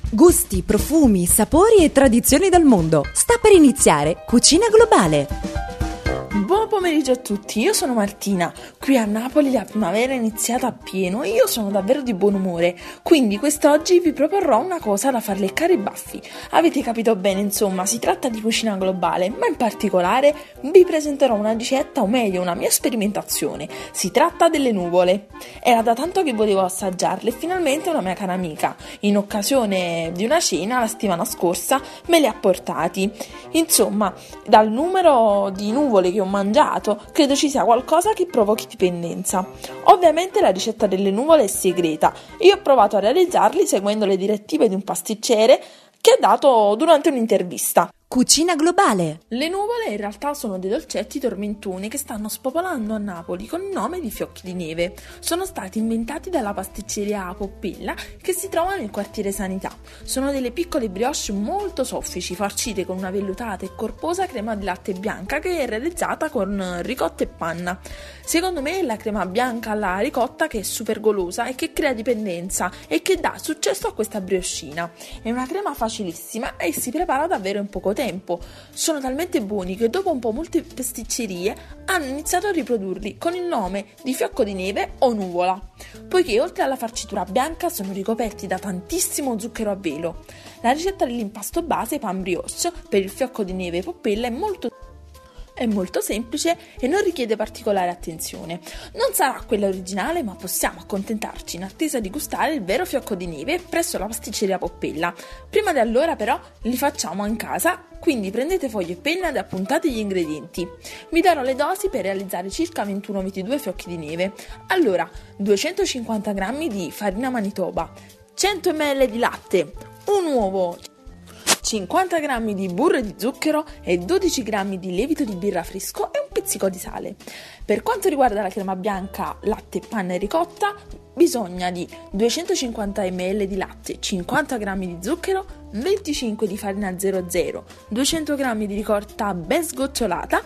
Gusti, profumi, sapori e tradizioni del mondo. Sta per iniziare Cucina Globale. Buon pomeriggio a tutti, io sono Martina. Qui a Napoli la primavera è iniziata a pieno e io sono davvero di buon umore, quindi quest'oggi vi proporrò una cosa da far leccare i baffi. Avete capito bene, insomma, si tratta di cucina globale, ma in particolare vi presenterò una ricetta, o meglio una mia sperimentazione. Si tratta delle nuvole. Era da tanto che volevo assaggiarle e finalmente una mia cara amica, in occasione di una cena la settimana scorsa, me le ha portati. Insomma, dal numero di nuvole che ho mangiato, credo ci sia qualcosa che provochi dipendenza. Ovviamente la ricetta delle nuvole è segreta. Io ho provato a realizzarli seguendo le direttive di un pasticcere che ha dato durante un'intervista. Cucina Globale. Le nuvole in realtà sono dei dolcetti tormentoni che stanno spopolando a Napoli con il nome di fiocchi di neve. Sono stati inventati dalla pasticceria Poppella che si trova nel quartiere Sanità. Sono delle piccole brioche molto soffici, farcite con una vellutata e corposa crema di latte bianca che è realizzata con ricotta e panna. Secondo me è la crema bianca alla ricotta che è super golosa e che crea dipendenza e che dà successo a questa brioscina. È una crema facilissima e si prepara davvero in poco tempo. Sono talmente buoni che dopo un po' molte pasticcerie hanno iniziato a riprodurli con il nome di fiocco di neve o nuvola, poiché oltre alla farcitura bianca sono ricoperti da tantissimo zucchero a velo. La ricetta dell'impasto base pan brioche per il fiocco di neve Poppella è molto semplice e non richiede particolare attenzione. Non sarà quella originale, ma possiamo accontentarci in attesa di gustare il vero fiocco di neve presso la pasticceria Poppella. Prima di allora però li facciamo in casa, quindi prendete foglio e penna ed appuntate gli ingredienti. Vi darò le dosi per realizzare circa 21-22 fiocchi di neve. Allora, 250 g di farina Manitoba, 100 ml di latte, un uovo, 50 g di burro di zucchero e 12 g di lievito di birra fresco e un pizzico di sale. Per quanto riguarda la crema bianca, latte, panna e ricotta, bisogna di 250 ml di latte, 50 g di zucchero, 25 di farina 00, 200 g di ricotta ben sgocciolata,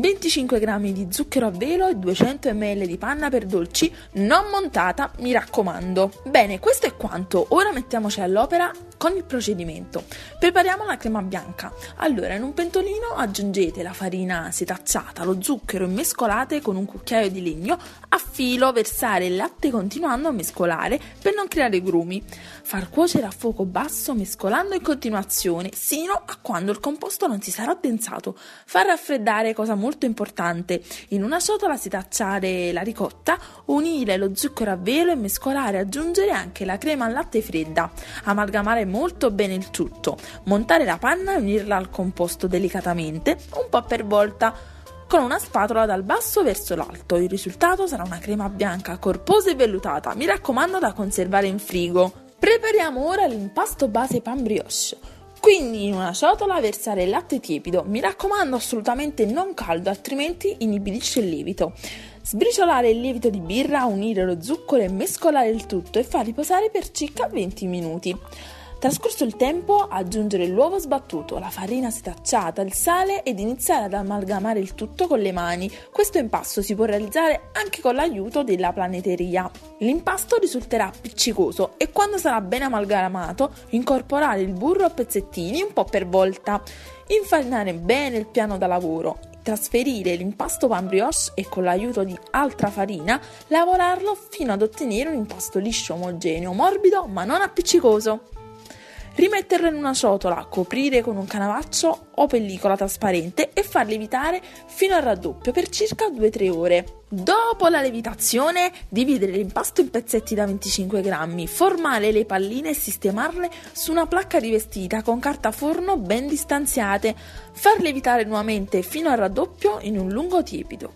25 g di zucchero a velo e 200 ml di panna per dolci non montata, mi raccomando. Bene, questo è quanto. Ora mettiamoci all'opera con il procedimento. Prepariamo la crema bianca. Allora, in un pentolino aggiungete la farina setacciata, lo zucchero e mescolate con un cucchiaio di legno a filo, versare il latte continuando a mescolare per non creare grumi. Far cuocere a fuoco basso mescolando in continuazione sino a quando il composto non si sarà addensato. Far raffreddare, cosa molto importante. In una ciotola setacciare la ricotta, unire lo zucchero a velo e mescolare, aggiungere anche la crema al latte fredda. Amalgamare molto bene il tutto. Montare la panna e unirla al composto delicatamente, un po' per volta, con una spatola dal basso verso l'alto. Il risultato sarà una crema bianca corposa e vellutata, mi raccomando da conservare in frigo. Prepariamo ora l'impasto base pan brioche. Quindi in una ciotola versare il latte tiepido, mi raccomando assolutamente non caldo, altrimenti inibisce il lievito. Sbriciolare il lievito di birra, unire lo zucchero e mescolare il tutto e far riposare per circa 20 minuti. Trascorso il tempo, aggiungere l'uovo sbattuto, la farina setacciata, il sale ed iniziare ad amalgamare il tutto con le mani. Questo impasto si può realizzare anche con l'aiuto della planeteria. L'impasto risulterà appiccicoso e quando sarà ben amalgamato, incorporare il burro a pezzettini un po' per volta. Infarinare bene il piano da lavoro. Trasferire l'impasto pan brioche e con l'aiuto di altra farina lavorarlo fino ad ottenere un impasto liscio, omogeneo, morbido ma non appiccicoso. Rimetterlo in una ciotola, coprire con un canavaccio o pellicola trasparente e far lievitare fino al raddoppio per circa 2-3 ore. Dopo la lievitazione, dividere l'impasto in pezzetti da 25 grammi, formare le palline e sistemarle su una placca rivestita con carta forno ben distanziate, far lievitare nuovamente fino al raddoppio in un luogo tiepido.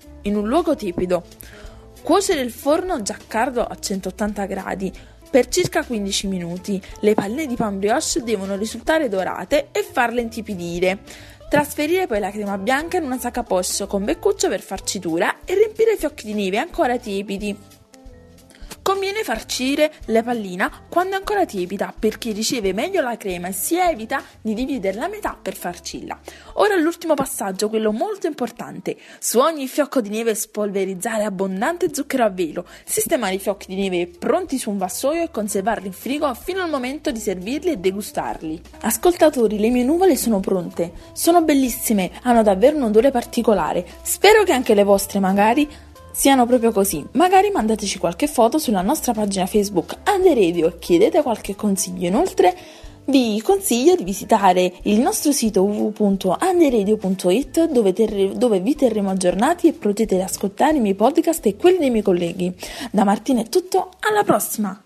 Cuocere il forno già caldo a 180 gradi per circa 15 minuti. Le palline di pan brioche devono risultare dorate e farle intipidire. Trasferire poi la crema bianca in una sacca poche con beccuccio per farcitura e riempire i fiocchi di neve ancora tiepidi. Conviene farcire la pallina quando è ancora tiepida perché riceve meglio la crema e si evita di dividerla a metà per farcirla. Ora l'ultimo passaggio, quello molto importante. Su ogni fiocco di neve spolverizzare abbondante zucchero a velo, sistemare i fiocchi di neve pronti su un vassoio e conservarli in frigo fino al momento di servirli e degustarli. Ascoltatori, le mie nuvole sono pronte, sono bellissime, hanno davvero un odore particolare. Spero che anche le vostre magari siano proprio così. Magari mandateci qualche foto sulla nostra pagina Facebook Underradio e chiedete qualche consiglio. Inoltre vi consiglio di visitare il nostro sito www.underradio.it dove vi terremo aggiornati e potete ascoltare i miei podcast e quelli dei miei colleghi. Da Martina è tutto, alla prossima!